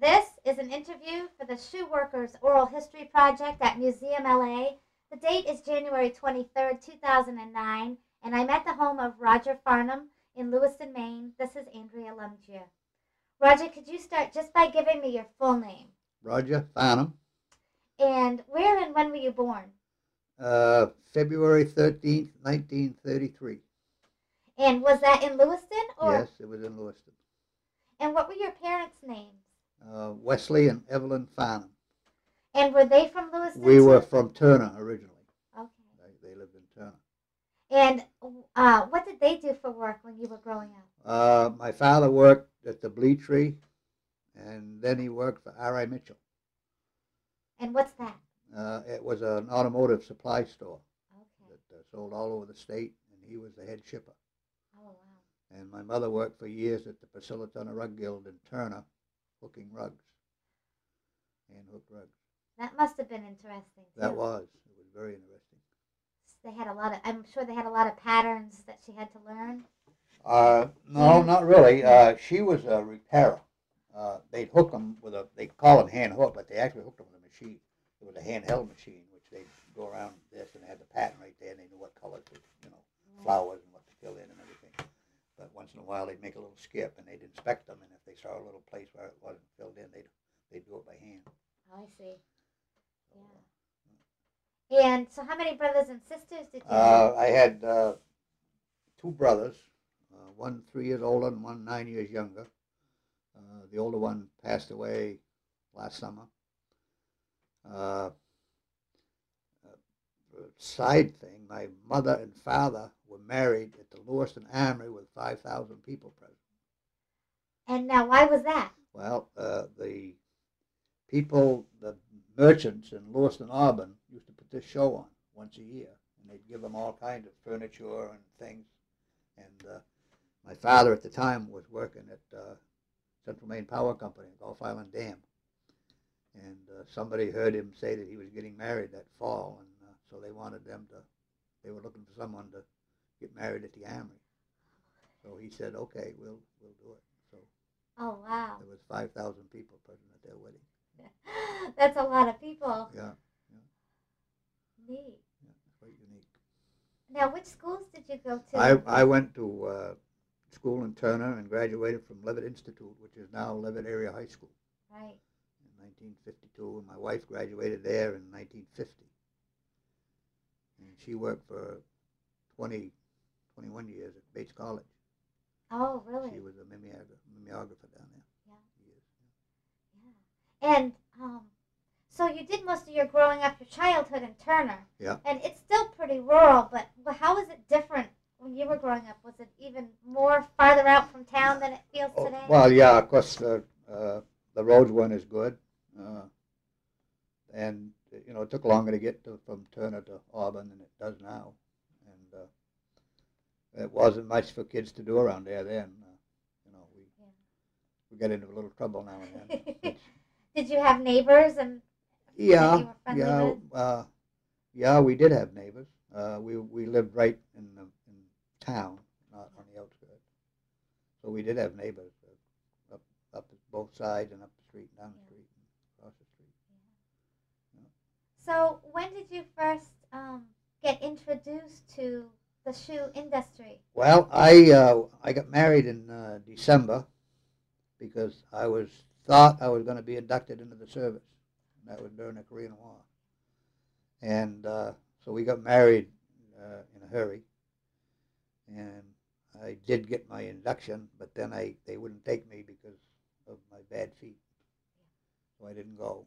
This is an interview for the Shoe Workers Oral History Project at Museum LA. The date is January 23rd, 2009, and I'm at the home of Roger Farnham in Lewiston, Maine. This is Andrea Lumgier. Roger, could you start just by giving me your full name? Roger Farnham. And where and when were you born? February 13th, 1933. And was that in Lewiston? Yes, it was in Lewiston. And what were your parents' names? Wesley and Evelyn Farnham. And were they from Lewiston? We were from Turner originally. Okay. They lived in Turner. And what did they do for work when you were growing up? My father worked at the Bleachery, and then he worked for R.I. Mitchell. And what's that? It was an automotive supply store Okay. that sold all over the state, and he was the head shipper. Oh, wow. And my mother worked for years at the Priscilla Turner Rug Guild in Turner, hooking rugs, hand-hooked rugs. That must have been interesting, too. That was. It was very interesting. They had a lot of, I'm sure they had a lot of patterns that she had to learn. No, not really. She was a repairer. They'd hook them with they call them hand hook, but they actually hooked them with a machine. It was a handheld machine, which they'd go around this and they had the pattern right there, and they knew what colors, flowers and what to fill in and everything. But once in a while, they'd make a little skip, and they'd inspect them, and if they saw a little place where it wasn't filled in, they'd do it by hand. Oh, I see. Yeah. And so how many brothers and sisters did you have? I had two brothers, one 3 years older and one 9 years younger. The older one passed away last summer. Side thing, my mother and father were married at the Lewiston Armory with 5,000 people present. And now, why was that? Well, the people, the merchants in Lewiston, Auburn, used to put this show on once a year, and they'd give them all kinds of furniture and things. And my father at the time was working at Central Maine Power Company, Gulf Island Dam. And somebody heard him say that he was getting married that fall, and so they wanted they were looking for someone to get married at the Armory. So he said, okay, we'll do it. So oh, wow. there was 5,000 people present at their wedding. That's a lot of people. Yeah. Neat. Yeah, quite unique. Now, which schools did you go to? I went to school in Turner and graduated from Levitt Institute, which is now Levitt Area High School. Right. 1952, and my wife graduated there in 1950. And she worked for 21 years at Bates College. Oh, really? She was a mimeographer down there. Yeah. And so you did most of your growing up, your childhood in Turner. Yeah. And it's still pretty rural, but how was it different when you were growing up? Was it even more farther out from town than it feels today? Well, yeah, of course, the roads weren't as good. And, it took longer to get from Turner to Auburn than it does now. And it wasn't much for kids to do around there then. We got into a little trouble now and then. Did you have neighbors and that you were friendly with? Yeah, we did have neighbors. We lived right in town, not on the outskirts. So we did have neighbors up both sides and up the street, and down the street, and across the street. Yeah. So when did you first get introduced to the shoe industry? Well, I got married in December because I thought I was going to be inducted into the service. And that was during the Korean War. And so we got married in a hurry. And I did get my induction, but then they wouldn't take me because of my bad feet. So I didn't go.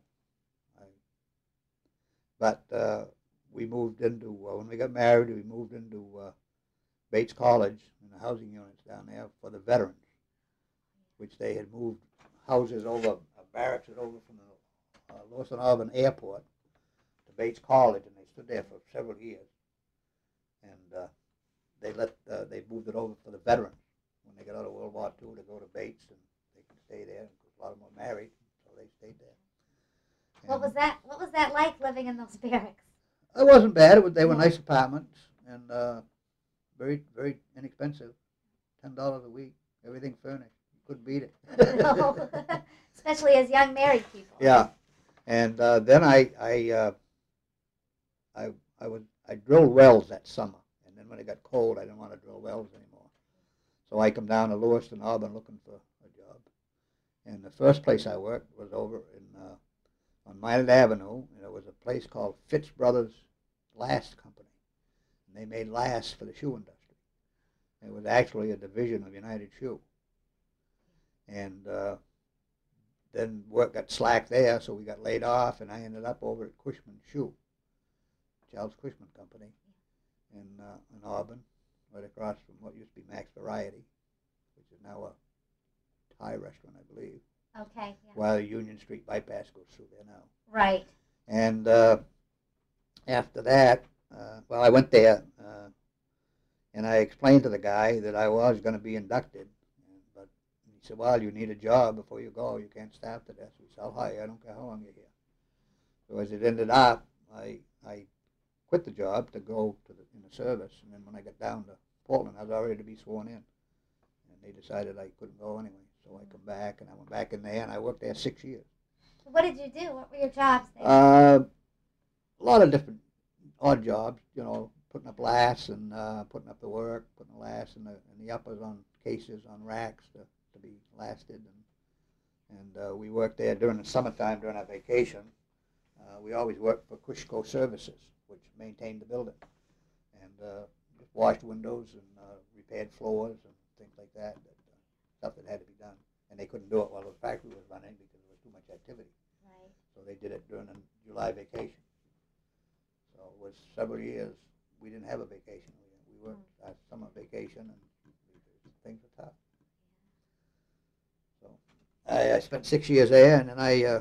But we moved into, when we got married, we moved into Bates College in the housing units down there for the veterans, which they had moved houses over, barracks over from the Lewiston Auburn Airport to Bates College, and they stood there for several years. And they moved it over for the veterans when they got out of World War II to go to Bates, and they could stay there. A lot of them were married, so they stayed there. And what was that like living in those barracks? It wasn't bad. They were nice apartments and very, very inexpensive. $10 a week, everything furnished. Couldn't beat it. No. Especially as young married people. Yeah, and then I drilled wells that summer, and then when it got cold, I didn't want to drill wells anymore. So I come down to Lewiston, Auburn, looking for a job. And the first place I worked was over on Minot Avenue, and it was a place called Fitz Brothers Last Company. And they made lasts for the shoe industry. It was actually a division of United Shoe. And then work got slack there, so we got laid off, and I ended up over at Cushman Shoe, Charles Cushman Company, in Auburn, right across from what used to be Max Variety, which is now a Thai restaurant, I believe. Okay. Yeah. While Union Street bypass goes through there now. Right. And after that, well, I went there, and I explained to the guy that I was going to be inducted. But he said, well, you need a job before you go. You can't start to this. We said, I'll hire you. I don't care how long you're here. So as it ended up, I quit the job to go in the service. And then when I got down to Portland, I was already to be sworn in. And they decided I couldn't go anyway. So I come back, and I went back in there, and I worked there 6 years. What did you do? What were your jobs there? A lot of different odd jobs, putting up lasts and putting up the work, putting the lasts and the uppers on cases, on racks to be lasted. And we worked there during the summertime, during our vacation. We always worked for Cushco Services, which maintained the building. And just washed windows and repaired floors and things like that. Stuff that had to be done, and they couldn't do it while the factory was running because there was too much activity. Right. So they did it during the July vacation. So it was several years we didn't have a vacation. We worked our summer vacation, and things were tough. So I spent 6 years there, and then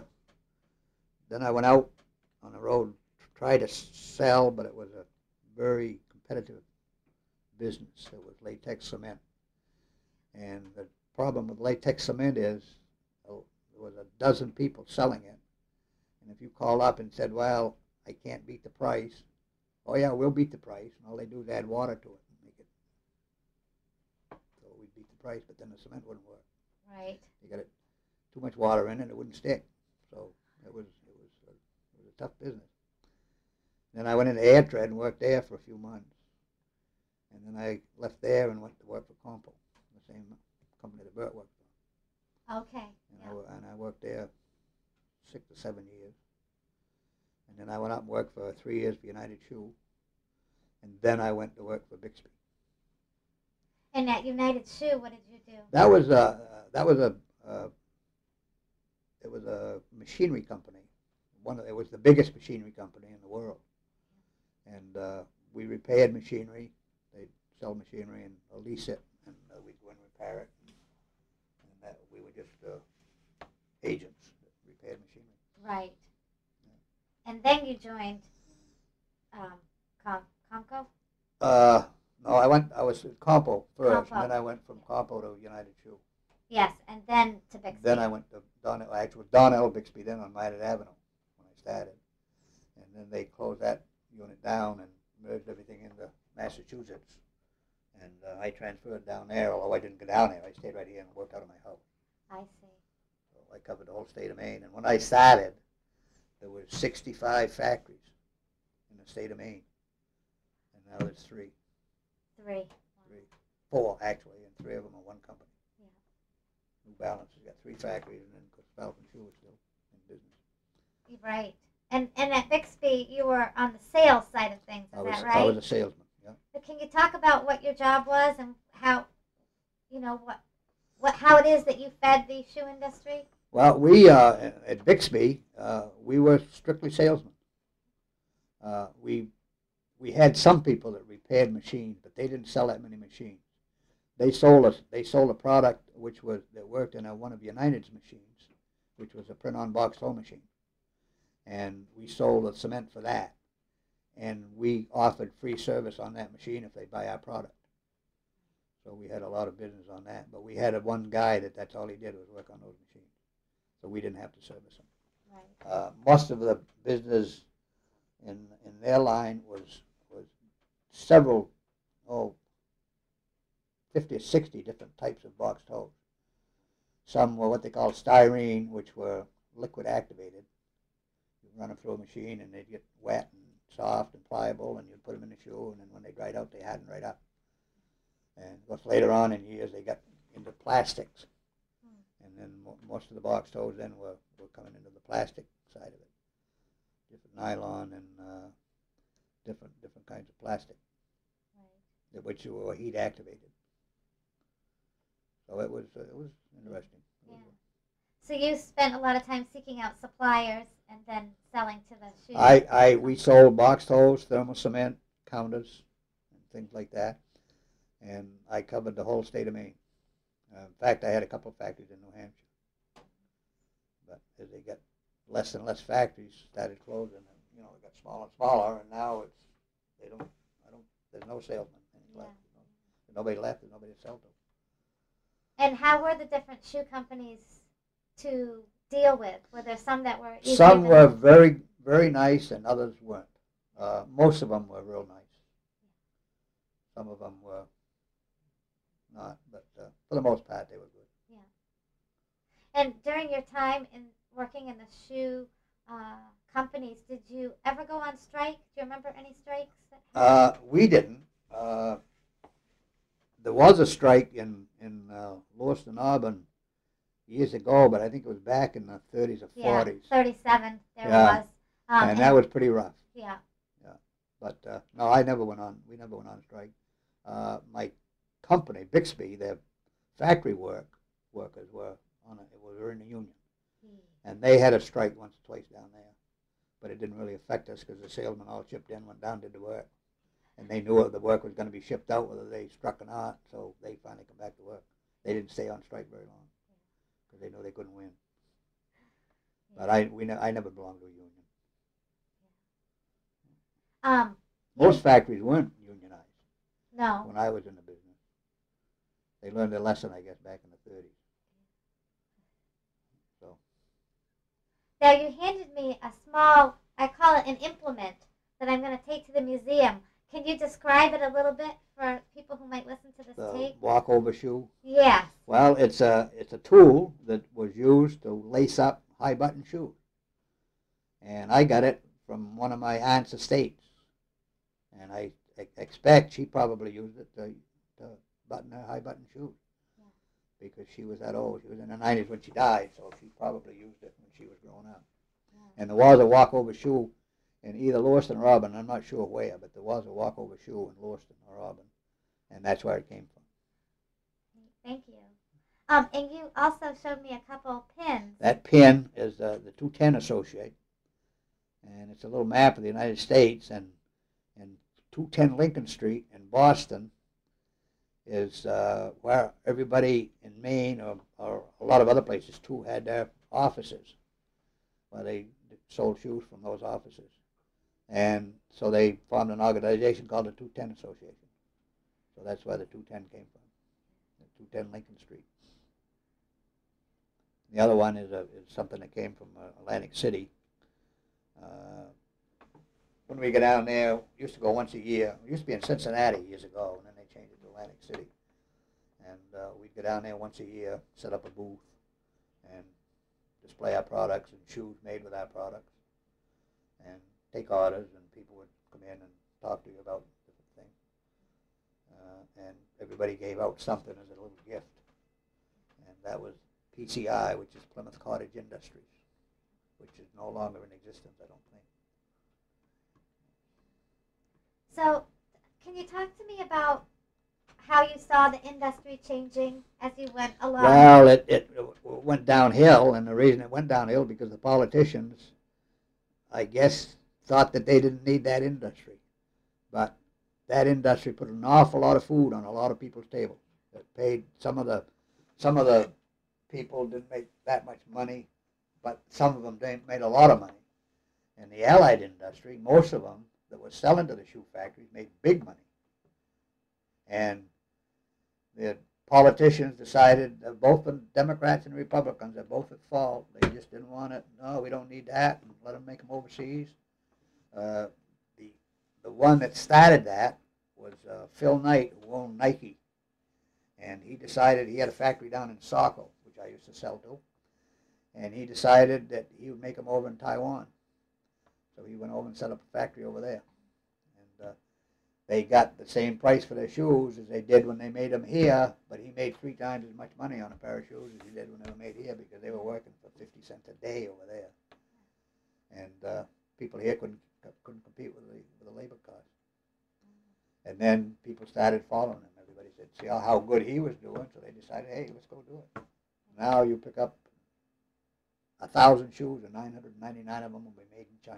I went out on the road to try to sell, but it was a very competitive business. It was latex cement, and the problem with latex cement is there was a dozen people selling it, and if you call up and said, well, I can't beat the price, oh yeah, we'll beat the price, and all they do is add water to it and make it so we'd beat the price, but then the cement wouldn't work. Right. You got too much water in it, it wouldn't stick. So it was a tough business. Then I went into AirTread and worked there for a few months, and then I left there and went to work for Compo, the same company that Bert worked for. Okay. And I worked there 6 to 7 years. And then I went up and worked for 3 years for United Shoe. And then I went to work for Bixby. And at United Shoe, what did you do? It was a machinery company. It was the biggest machinery company in the world. And we repaired machinery. They'd sell machinery and lease it, and we'd go and repair it. We were just agents that repaired machinery. Right. Yeah. And then you joined Comco? No, I was at Compo first, Compo. and then I went from Compo to United Shoe. Yes, and then to Bixby. Then I went to Donnell Bixby then on Minot Avenue when I started. And then they closed that unit down and merged everything into Massachusetts. And I transferred down there, although I didn't go down there. I stayed right here and worked out of my house. I see. So I covered the whole state of Maine. And when I started, there were 65 factories in the state of Maine. And now there's 3. 4 actually, and 3 of them are one company. Yeah. New Balance has got 3 factories, and then Falcon Shoe is still in business. Right. And at Bixby, you were on the sales side of things, is that right? I was a salesman, yeah. But can you talk about what your job was and how, how it is that you fed the shoe industry? Well, we, at Bixby, we were strictly salesmen. We had some people that repaired machines, but they didn't sell that many machines. They sold a product that worked in one of United's machines, which was a print-on-box sewing machine. And we sold the cement for that. And we offered free service on that machine if they buy our product. So we had a lot of business on that. But we had one guy that's all he did was work on those machines. So we didn't have to service them. Right. Most of the business in their line was several, 50 or 60 different types of box toes. Some were what they call styrene, which were liquid activated. You run them through a machine and they'd get wet and soft and pliable, and you'd put them in the shoe, and then when they dried out, they hardened right up. And of course, later on in years, they got into plastics. And then most of the box toes then were coming into the plastic side of it. Different nylon and different kinds of plastic, right, which were heat activated. So it was interesting. Yeah. So you spent a lot of time seeking out suppliers and then selling to the shoe. We sold box toes, thermal cement, counters, and things like that. And I covered the whole state of Maine. In fact, I had a couple of factories in New Hampshire. But as they got less and less factories started closing, and it got smaller and smaller, and now there's no salesman left. There's nobody left, there's nobody to sell to. And how were the different shoe companies to deal with? Were there some that were easier? Some were very, very nice, and others weren't. Most of them were real nice. Some of them were not, but for the most part, they were good. Yeah. And during your time in working in the shoe companies, did you ever go on strike? Do you remember any strikes? We didn't. There was a strike in Lewiston, Auburn years ago, but I think it was back in the 30s or 40s. Yeah, 37 there was. And that was pretty rough. Yeah. Yeah. But no, we never went on strike. My company, Bixby, their factory workers were in the union. And they had a strike once or twice down there. But it didn't really affect us because the salesmen all chipped in, went down, did the work. And they knew the work was going to be shipped out whether they struck or not, so they finally come back to work. They didn't stay on strike very long because they knew they couldn't win. But I never belonged to a union. Most factories weren't unionized. No. When I was in the business. They learned their lesson, I guess, back in the 30s. So. Now you handed me a small, I call it an implement, that I'm going to take to the museum. Can you describe it a little bit for people who might listen to this tape? The walk-over shoe? Yes. Well, it's a tool that was used to lace up high-button shoes. And I got it from one of my aunt's estates. And I expect she probably used it to button her high-button shoes. Yeah. Because she was that old. She was in her 90s when she died, so she probably used it when she was growing up. Yeah. And there was a walk-over shoe in either Lewiston or Auburn. I'm not sure where, but there was a walk-over shoe in Lewiston or Auburn. And that's where it came from. Thank you. And you also showed me a couple pins. That pin is the 210 Associate. And it's a little map of the United States. And 210 Lincoln Street in Boston is where everybody in Maine or a lot of other places too had their offices where they sold shoes from those offices. And so they formed an organization called the 210 Association. So that's where the 210 came from, the 210 Lincoln Street. The other one is something that came from Atlantic City. When we go down there, we used to go once a year. We used to be in Cincinnati years ago, and then they changed it to Atlantic City. And we'd go down there once a year, set up a booth, and display our products and shoes made with our products, and take orders, and people would come in and talk to you about different things. And everybody gave out something as a little gift. And that was PCI, which is Plymouth Cottage Industries, which is no longer in existence, I don't think. So, can you talk to me about how you saw the industry changing as you went along? Well, it went downhill, and the reason it went downhill because the politicians, I guess, thought that they didn't need that industry. But that industry put an awful lot of food on a lot of people's tables. It paid some of the people didn't make that much money, but some of them made a lot of money. And the allied industry, most of them that were selling to the shoe factories, made big money. And the politicians decided, both the Democrats and Republicans, are both at fault. They just didn't want it. No, we don't need that, and let them make them overseas. The one that started that was Phil Knight, who owned Nike. And he decided, he had a factory down in Saco, which I used to sell to. And he decided that he would make them over in Taiwan. So he went over and set up a factory over there. And they got the same price for their shoes as they did when they made them here, but he made 3 times as much money on a pair of shoes as he did when they were made here because they were working for 50 cents a day over there. And people here couldn't compete with the labor cost. And then people started following him. Everybody said, see how good he was doing, so they decided, hey, let's go do it. Now you pick up 1,000 shoes and 999 of them will be made in China.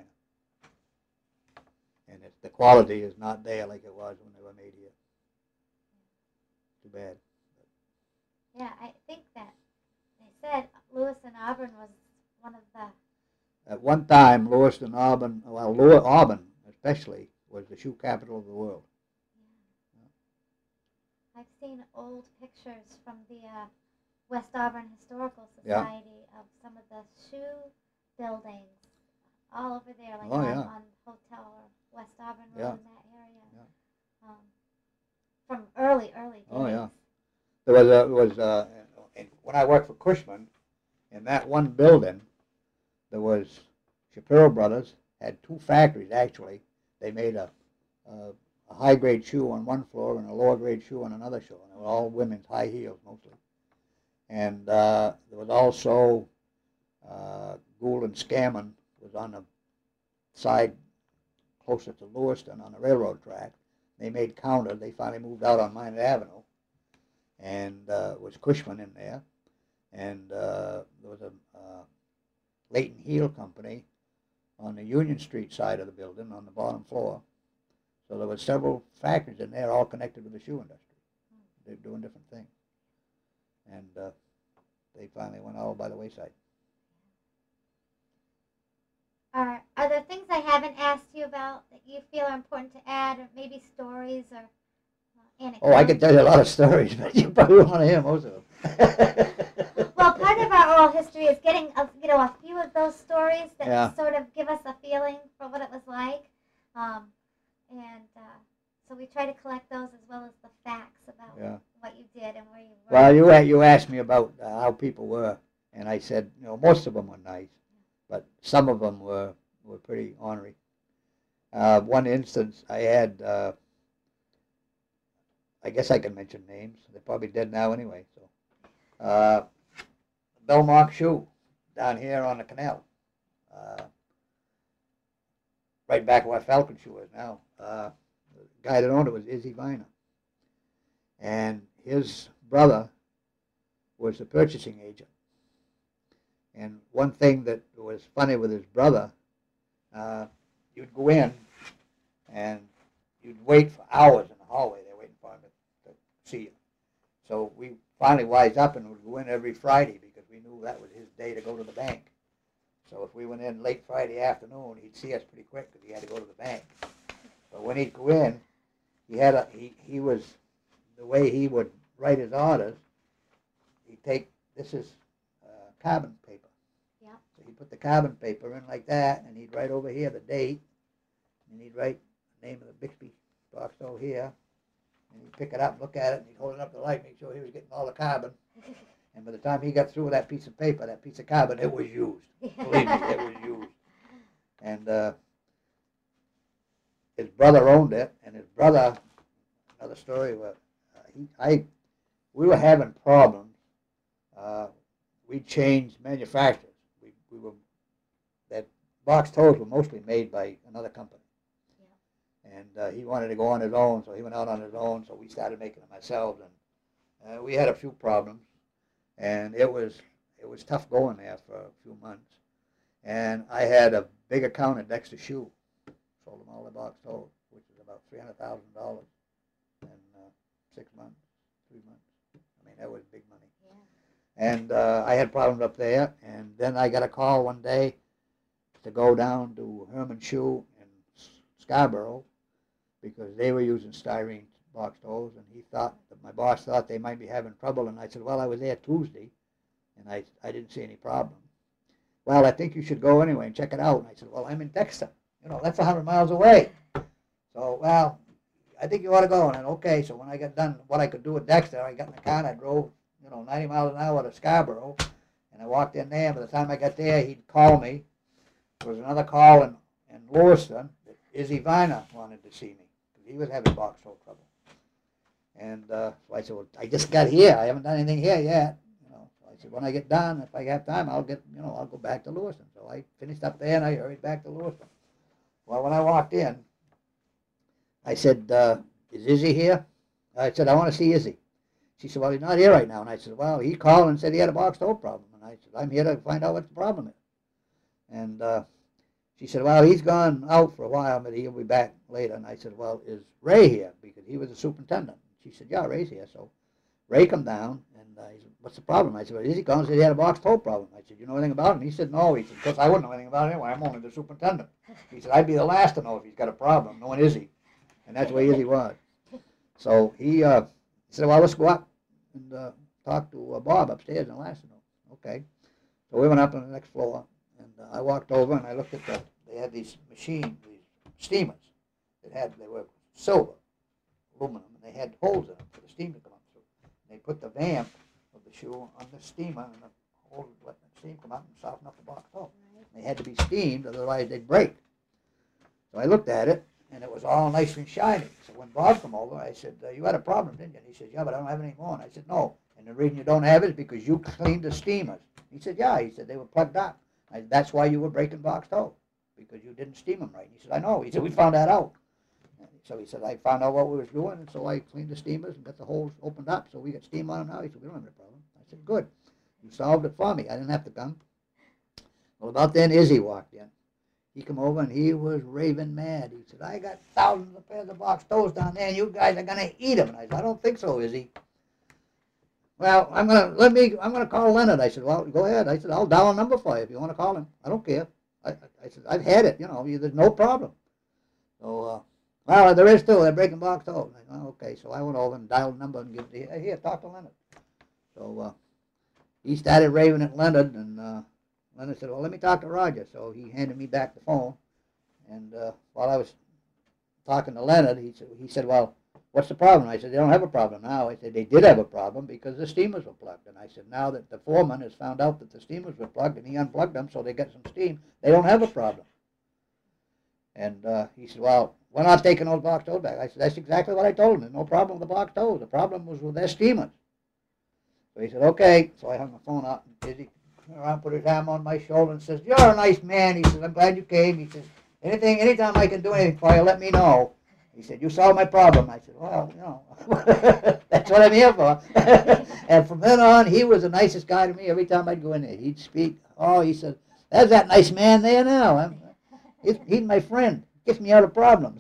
And the quality is not there like it was when they were made here. Too bad. Yeah, I think that they said Lewiston Auburn was one of the... At one time, Lewiston Auburn, well, Auburn especially, was the shoe capital of the world. Yeah. I've seen old pictures from the West Auburn Historical Society of some of the shoe buildings all over there, like on Hotel or West Auburn Road in that area. Yeah. From early days. Oh yeah. There was when I worked for Cushman, in that one building, there was Shapiro Brothers had 2 factories actually. They made a high grade shoe on one floor and a lower grade shoe on another floor. And they were all women's high heels mostly. And there was also Gould and Scammon was on the side closer to Lewiston on the railroad track. They made Counter. They finally moved out on Minot Avenue. And it was Cushman in there. And there was a Leighton Heel Company on the Union Street side of the building on the bottom floor. So there were several factories in there all connected with the shoe industry. They were doing different things. And they finally went all by the wayside. Are there things I haven't asked you about that you feel are important to add, or maybe stories or anecdotes? Oh, I could tell you a lot of stories, but you probably won't want to hear most of them. Well, part of our oral history is getting a few of those stories that sort of give us a feeling for what it was like. So we try to collect those as well as the facts about what you did and where you were. Well, you asked me about how people were, and I said, most of them were nice, but some of them were pretty ornery. One instance, I had, I guess I can mention names. They're probably dead now anyway. So, Belmont Shoe down here on the canal, right back where Falcon Shoe is now. The guy that owned it was Izzy Viner. And his brother was the purchasing agent. And one thing that was funny with his brother, you'd go in and you'd wait for hours in the hallway. They're waiting for him to see you. So we finally wised up and would go in every Friday because we knew that was his day to go to the bank. So if we went in late Friday afternoon, he'd see us pretty quick because he had to go to the bank. But when he'd go in, he was, the way he would write his orders, he'd take, this is carbon paper. Yeah. So he'd put the carbon paper in like that, and he'd write over here the date, and he'd write the name of the Bixby box over here, and he'd pick it up, look at it, and he'd hold it up to the light, make sure he was getting all the carbon. And by the time he got through with that piece of paper, that piece of carbon, it was used. Believe me, it was used. And his brother owned it, and his brother, another story, we were having problems. We changed manufacturers. That box toes were mostly made by another company. Yeah. And he wanted to go on his own, so he went out on his own, so we started making them ourselves. And we had a few problems, and it was tough going there for a few months. And I had a big account at Dexter Shoe. Sold them all the box toes, which is about $300,000 in 6 months, 3 months. I mean, that was big money. Yeah. And I had problems up there, and then I got a call one day to go down to Herman Shoe in Scarborough because they were using styrene box toes, and my boss thought they might be having trouble, and I said, well, I was there Tuesday, and I didn't see any problem. Well, I think you should go anyway and check it out. And I said, well, I'm in Dexter. That's 100 miles away. So, well, I think you ought to go. And okay, so when I got done what I could do with Dexter, I got in the car and I drove, 90 miles an hour to Scarborough, and I walked in there. By the time I got there, he'd call me. There was another call in Lewiston that Izzy Viner wanted to see me because he was having box hole trouble. And so I said, well, I just got here. I haven't done anything here yet. So I said, when I get done, if I have time, I'll go back to Lewiston. So I finished up there and I hurried back to Lewiston. Well, when I walked in, I said, is Izzy here? I said, I want to see Izzy. She said, well, he's not here right now. And I said, well, he called and said he had a box hole problem. And I said, I'm here to find out what the problem is. And she said, well, he's gone out for a while, but he'll be back later. And I said, well, is Ray here? Because he was the superintendent. She said, yeah, Ray's here. So Ray come down, and he said, what's the problem? I said, well, Izzy called and said he had a box hole problem. I said, you know anything about it? And he said, no. He said, because I wouldn't know anything about it anyway. I'm only the superintendent. He said, I'd be the last to know if he's got a problem, knowing Izzy. And that's the way Izzy was. So he said, well, let's go up and talk to Bob upstairs in Lassino. Okay. So we went up on the next floor, and I walked over and I looked at they had these machines, these steamers they were silver, aluminum, and they had holes in them for the steam to come up through. And they put the vamp of the shoe on the steamer, and the hole would let the steam come out and soften up the box hole. They had to be steamed, otherwise they'd break. So I looked at it, and it was all nice and shiny. So when Bob came over, I said, you had a problem, didn't you? And he said, yeah, but I don't have any more. And I said, no. And the reason you don't have it is because you cleaned the steamers. He said, yeah. He said, they were plugged up. That's why you were breaking box holes, because you didn't steam them right. He said, I know. He said, we found that out. And so he said, I found out what we was doing, and so I cleaned the steamers and got the holes opened up, so we got steam on them now. He said, we don't have any problem. I said, good. You solved it for me. I didn't have to come. Well, about then, Izzy walked in. He come over and he was raving mad. He said, I got thousands of pairs of box toes down there, and you guys are going to eat them. And I said, I don't think so, Izzy. Well, I'm gonna call Leonard. I said, well, go ahead. I said, I'll dial a number for you if you want to call him. I don't care. I said, I've had it. There's no problem. So, well, there is too. They're breaking box toes. I said, oh, okay. So I went over and dialed a number and give it here, talk to Leonard. So he started raving at Leonard, and Leonard said, well, let me talk to Roger. So he handed me back the phone. And while I was talking to Leonard, he said, well, what's the problem? I said, they don't have a problem now. I said, they did have a problem because the steamers were plugged. And I said, now that the foreman has found out that the steamers were plugged and he unplugged them so they got some steam, they don't have a problem. And he said, well, we're not taking those box toes back. I said, that's exactly what I told him. There's no problem with the box toes. The problem was with their steamers. So he said, okay. So I hung the phone up, and Izzy came around, put his arm on my shoulder and says, you're a nice man. He says, I'm glad you came. He says, anytime I can do anything for you, let me know. He said, you solved my problem. I said, well, that's what I'm here for. And from then on, he was the nicest guy to me every time I'd go in there. He'd speak. Oh, he said, there's that nice man there now. He's my friend. Gets me out of problems.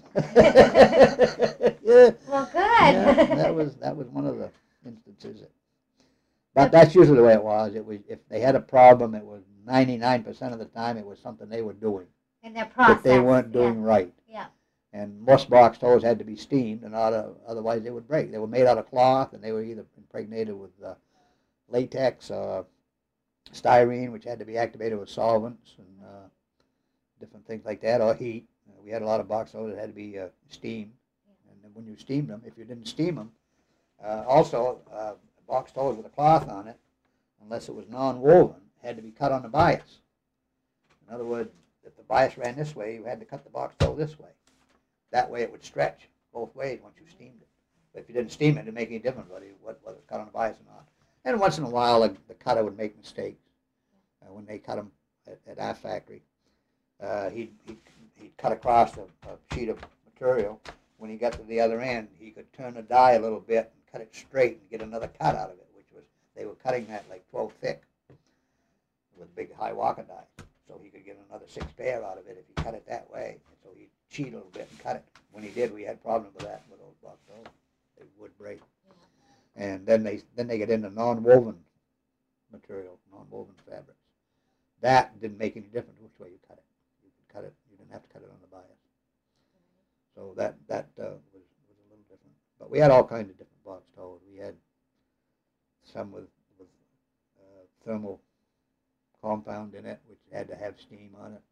Yeah. Well, good. Yeah, that was one of the instances. But that's usually the way it was. If they had a problem, it was 99% of the time it was something they were doing. In their process. That they weren't doing right. Yeah. And most box toes had to be steamed, and otherwise they would break. They were made out of cloth, and they were either impregnated with latex, styrene, which had to be activated with solvents, and different things like that, or heat. We had a lot of box toes that had to be steamed. And then when you steamed them, if you didn't steam them, also box toes with a cloth on it, unless it was non-woven, had to be cut on the bias. In other words, if the bias ran this way, you had to cut the box toe this way. That way it would stretch both ways once you steamed it. But if you didn't steam it, it didn't make any difference whether it was cut on the bias or not. And once in a while, the cutter would make mistakes. When they cut them at our factory, he'd cut across a sheet of material. When he got to the other end, he could turn the die a little bit and cut it straight and get another cut out of it, which was, they were cutting that like 12 thick with big high walker die. So he could get another 6 pair out of it if he cut it that way. And so he'd cheat a little bit and cut it. When he did, we had problems with that with those box toes. They would break. Yeah. And then they get into non-woven material, non-woven fabrics. That didn't make any difference which way you cut it. You could cut it. You didn't have to cut it on the bias. So that was a little different. But we had all kinds of different box toes. We had some with thermal compound in it, which had to have steam on it.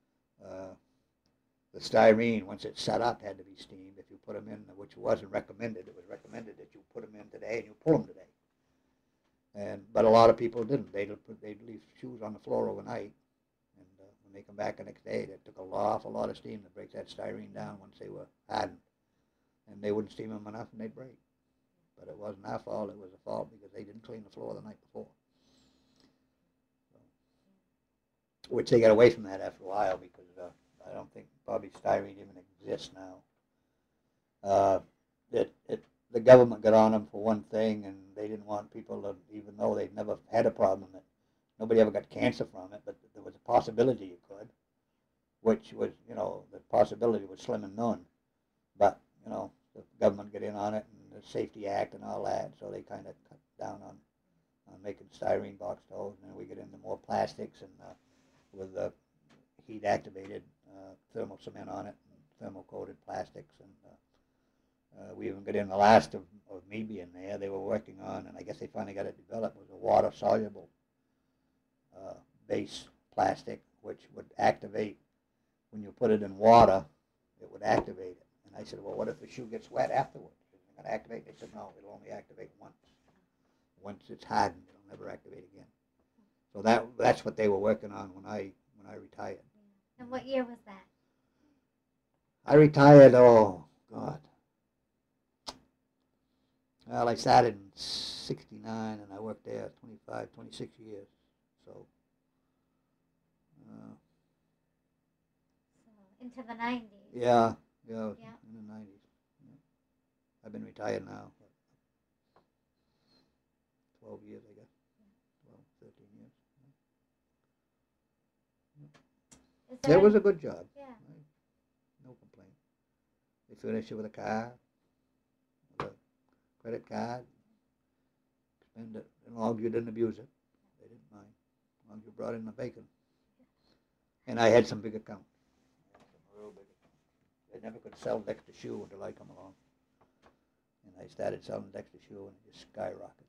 The styrene, once it's set up, had to be steamed. If you put them in, which wasn't recommended, it was recommended that you put them in today and you pull them today. But a lot of people didn't. They'd leave shoes on the floor overnight, and when they come back the next day, it took an awful lot of steam to break that styrene down once they were hardened, and they wouldn't steam them enough, and they'd break. But it wasn't our fault. It was a fault because they didn't clean the floor the night before. So, which they got away from that after a while because I don't think probably styrene even exists now. The government got on them for one thing, and they didn't want people to, even though they'd never had a problem with it. Nobody ever got cancer from it, but there was a possibility you could, which was, the possibility was slim and none. But, the government got in on it, and the Safety Act and all that, so they kind of cut down on making styrene box toes, and then we get into more plastics and with heat-activated thermal cement on it, and thermal-coated plastics, and we even got in the last of me being there. They were working on, and I guess they finally got it developed, was a water-soluble base plastic, which would activate when you put it in water. It would activate it. And I said, well, what if the shoe gets wet afterwards? Is it going to activate? They said, no, it'll only activate once. Once it's hardened, it'll never activate again. So that's what they were working on when I retired. And what year was that? I retired, oh, God. Well, I started in 69, and I worked there 26 years. So, into the 90s. Yeah, in the 90s. Yeah. I've been retired now for 12 years, I guess. 12, 13 years. It was a good job. Yeah. Right? No complaint. They furnished you with a car, with a credit card. Spend it as long as you didn't abuse it. They didn't mind. As long as you brought in the bacon. And I had some big accounts. Real big accounts. I never could sell Dexter shoe until I come along. And I started selling Dexter shoe, and it just skyrocketed.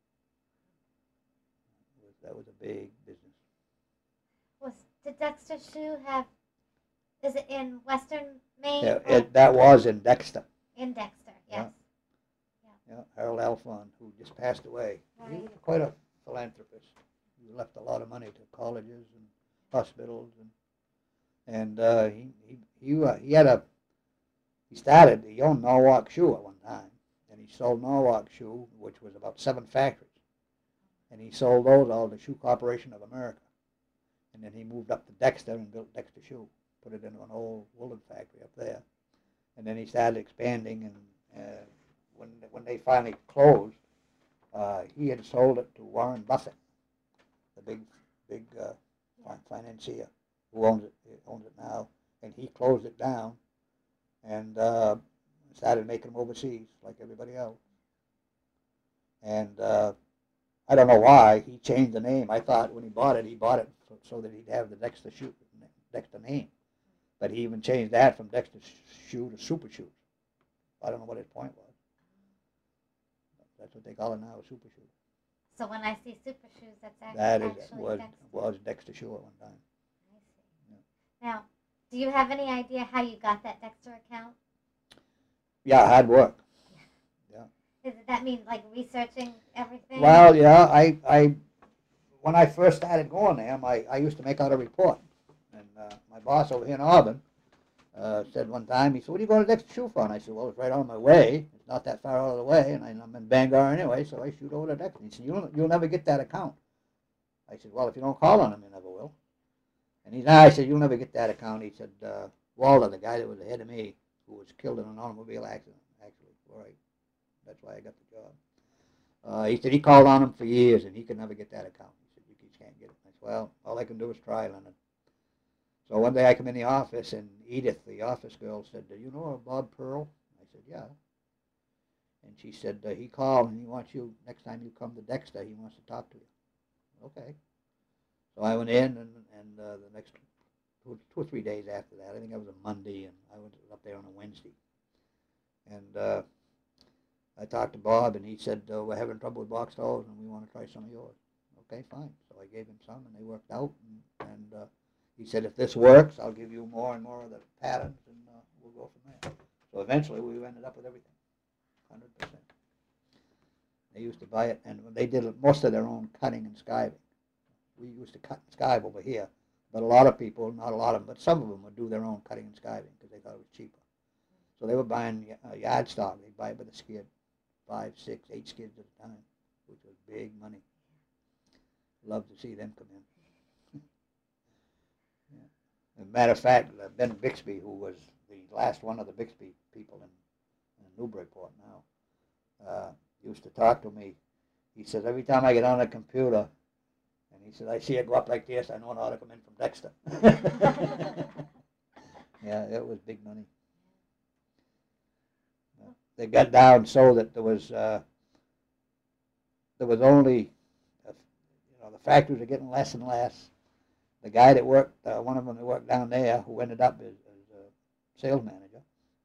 That was a big business. Did Dexter shoe have, is it in Western Maine? Yeah, that was in Dexter. In Dexter, yes. Yeah, Harold Alphon, who just passed away. Right. He was quite a philanthropist. He left a lot of money to colleges and hospitals, and he owned Norwalk Shoe at one time, and he sold Norwalk Shoe, which was about 7 factories, and he sold those all to Shoe Corporation of America, and then he moved up to Dexter and built Dexter Shoe, put it into an old woolen factory up there, and then he started expanding, and when they finally closed, he had sold it to Warren Buffett, the big financier who owns it now, and he closed it down and started making them overseas like everybody else. And I don't know why he changed the name. I thought when he bought it so that he'd have the Dexter name, but he even changed that from Dexter Shoe to Super Shoes. I don't know what his point was. That's what they call it now, Super Shoes. So when I see Super Shoes, that's actually Dexter. Was Dexter Shoe at one time. I see. Yeah. Now, do you have any idea how you got that Dexter account? Yeah, hard work. Yeah. Does that mean like researching everything? Well, yeah, I when I first started going there, I used to make out a report, and my boss over here in Auburn said one time, he said, "What are you going to Dexter Shoe for?" And I said, "Well, it's right on my way. It's not that far out of the way, and I'm in Bangor anyway, so I shoot over to Dexter." He said, "You'll never get that account." I said, "Well, if you don't call on him, you never will." And I said, "You'll never get that account." He said, "Walter, the guy that was ahead of me, who was killed in an automobile accident, actually, right? That's why I got the job." He said he called on him for years, and he could never get that account. He said, "You just can't get it." I said, "Well, all I can do is try, Leonard." So one day I come in the office, and Edith, the office girl, said, "Do you know Bob Pearl?" I said, "Yeah." And she said, "He called, and he wants you, next time you come to Dexter, he wants to talk to you." Okay. So I went in, and the next 2 or 3 days after that, I think it was a Monday, and I went up there on a Wednesday. And I talked to Bob, and he said, "We're having trouble with box toes, and we want to try some of yours." Okay, fine. So I gave him some, and they worked out, and he said, "If this works, I'll give you more and more of the patterns, and we'll go from there." So eventually we ended up with everything, 100%. They used to buy it, and they did most of their own cutting and skiving. We used to cut and skive over here, but a lot of people, not a lot of them, but some of them would do their own cutting and skiving because they thought it was cheaper. So they were buying yard stock. They'd buy it by the skid, 5, 6, 8 skids at a time, which was big money. Love to see them come in. Yeah. As a matter of fact, Ben Bixby, who was the last one of the Bixby people in Newburyport now, used to talk to me. He says, every time I get on a computer, and he said, I see it go up like this, I know it ought to come in from Dexter. Yeah, it was big money. They got down so that there was only, the factories are getting less and less. The guy that worked, one of them that worked down there, who ended up as a sales manager,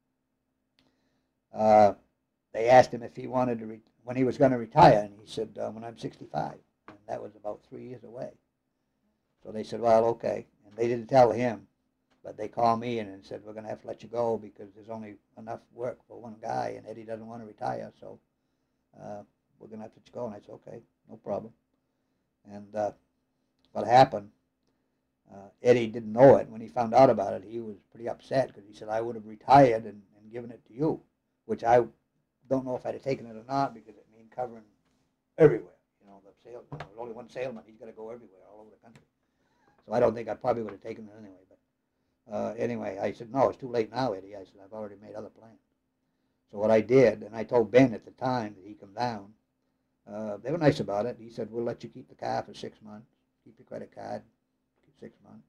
they asked him if he wanted to, when he was going to retire, and he said, when I'm 65. And that was about 3 years away. So they said, well, okay. And they didn't tell him, but they called me in and said, we're going to have to let you go because there's only enough work for one guy, and Eddie doesn't want to retire, so we're going to have to let you go. And I said, okay, no problem. And what happened, Eddie didn't know it. When he found out about it, he was pretty upset because he said, I would have retired and given it to you, which I don't know if I'd have taken it or not because it means covering everywhere. The sales, there's only one salesman. He's got to go everywhere, all over the country. So I don't think I probably would have taken it anyway. But anyway, I said, no, it's too late now, Eddie. I said, I've already made other plans. So what I did, and I told Ben at the time that he come down, they were nice about it. He said, we'll let you keep the car for 6 months, keep your credit card, 6 months,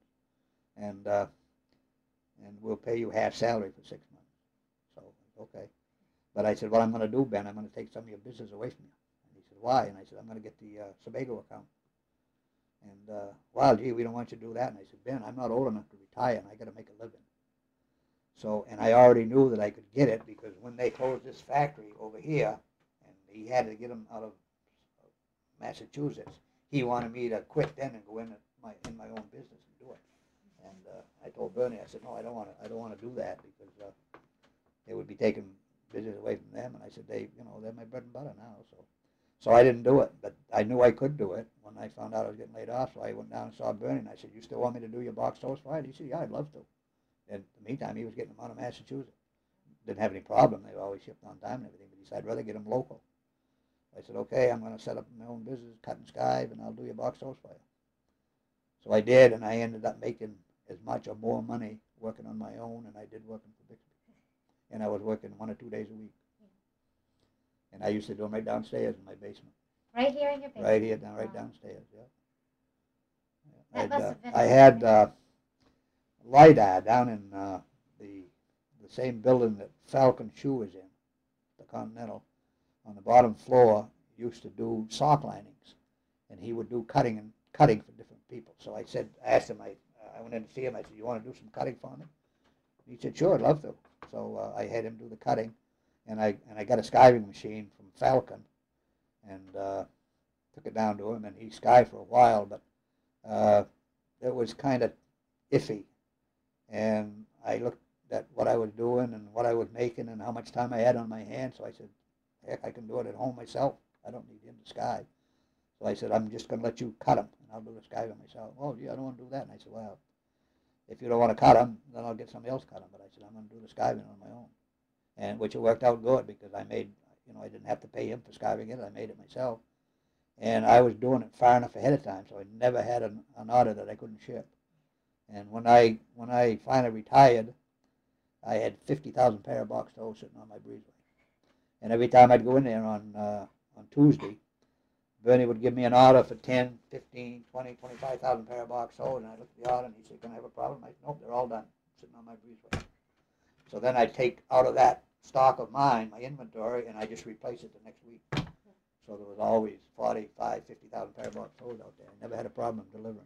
and we'll pay you half salary for 6 months. So, okay. But I said, what I'm going to do, Ben, I'm going to take some of your business away from you. And he said, why? And I said, I'm going to get the Sebago account. And, well, gee, we don't want you to do that. And I said, Ben, I'm not old enough to retire, and I got to make a living. So, and I already knew that I could get it because when they closed this factory over here, and he had to get them out of Massachusetts, he wanted me to quit then and go in my own business and do it. And I told Bernie, I said, no, I don't want to do that because it would be taking business away from them. And I said, they're my bread and butter now. So I didn't do it, but I knew I could do it when I found out I was getting laid off. So I went down and saw Bernie, and I said, you still want me to do your box toast fry? And he said, yeah, I'd love to. And in the meantime, he was getting them out of Massachusetts. Didn't have any problem. They were always shipped on time and everything, but he said, I'd rather get them local. I said, okay, I'm going to set up my own business, cut and skive, and I'll do your box toast for you. So I did, and I ended up making as much or more money working on my own, and I did working for Bixby. And I was working 1 or 2 days a week. And I used to do them right downstairs in my basement. Right here in your basement? Right here, right downstairs, yeah. That must have been I had LIDAR down in the same building that Falcon Shoe was in, the Continental. On the bottom floor, used to do sock linings, and he would do cutting for different people. So I asked him, I went in to see him. I said, you want to do some cutting for me? He said, sure, I'd love to. So I had him do the cutting, and I got a skiving machine from Falcon, and took it down to him, and he skived for a while, but it was kind of iffy. And I looked at what I was doing and what I was making and how much time I had on my hands, so I said, heck, I can do it at home myself. I don't need him to skive. So I said, I'm just going to let you cut them, and I'll do the skiving myself. Oh, gee, I don't want to do that. And I said, well, if you don't want to cut them, then I'll get somebody else cut them. But I said, I'm going to do the skiving on my own. And which it worked out good because I made, I didn't have to pay him for skiving it. I made it myself. And I was doing it far enough ahead of time, so I never had an order that I couldn't ship. And when I finally retired, I had 50,000 pair of box toes sitting on my breezeway. And every time I'd go in there on Tuesday, Bernie would give me an order for 10, 15, 20, 25,000 pair of box toes, and I looked at the order, and he said, can I have a problem? I said, nope, they're all done, sitting on my breezeway. So then I'd take out of that stock of mine, my inventory, and I just replace it the next week. So there was always 45, 50,000 pair of box toes out there. I never had a problem delivering.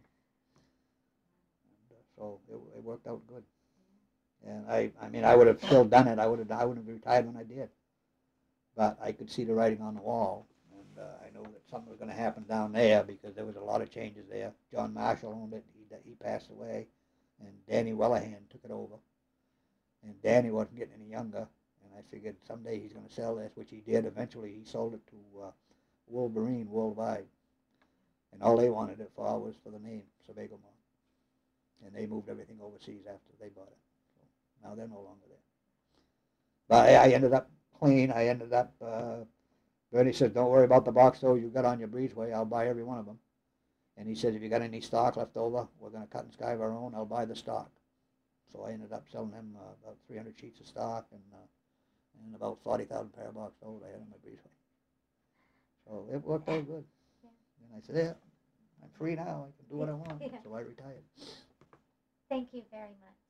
And, so it worked out good. And I mean, I would have still done it. I wouldn't have retired when I did. But I could see the writing on the wall. And I know that something was going to happen down there because there was a lot of changes there. John Marshall owned it. He passed away. And Danny Wellahan took it over. And Danny wasn't getting any younger. And I figured someday he's going to sell this, which he did. Eventually he sold it to Wolverine worldwide. And all they wanted it for was for the name, Sebago Mall. And they moved everything overseas after they bought it. So now they're no longer there. But I ended up clean. I ended up, Bernie said, don't worry about the box stores you got on your breezeway. I'll buy every one of them. And he said, if you got any stock left over, we're going to cut and skive our own. I'll buy the stock. So I ended up selling him about 300 sheets of stock and about 40,000 pair of box stores I had on my breezeway. So it worked out good. Yeah. And I said, yeah, I'm free now. I can do what I want. Yeah. So I retired. Thank you very much.